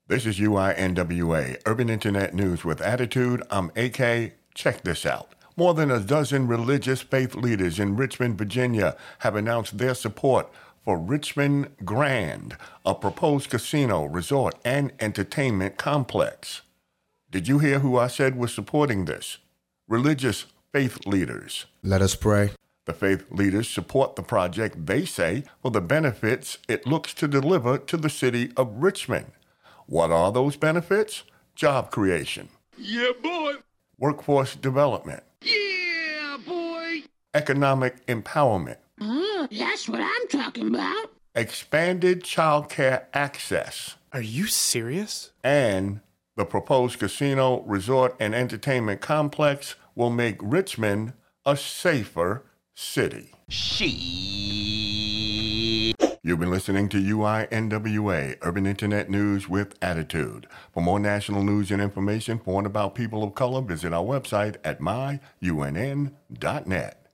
This is UINWA, Urban Internet News with Attitude. I'm AK. Check this out. More than a dozen religious faith leaders in Richmond, Virginia have announced their support for Richmond Grand, a proposed casino, resort, and entertainment complex. Did you hear who I said was supporting this? Religious faith leaders. Let us pray. The faith leaders support the project, they say, for the benefits it looks to deliver to the city of Richmond. What are those benefits? Job creation. Yeah, boy. Workforce development. Yeah, boy. Economic empowerment. That's what I'm talking about. Expanded childcare access. Are you serious? And the proposed casino, resort, and entertainment complex will make Richmond a safer city. You've been listening to UINWA, Urban Internet News with Attitude. For more national news and information for and about people of color, visit our website at myunn.net.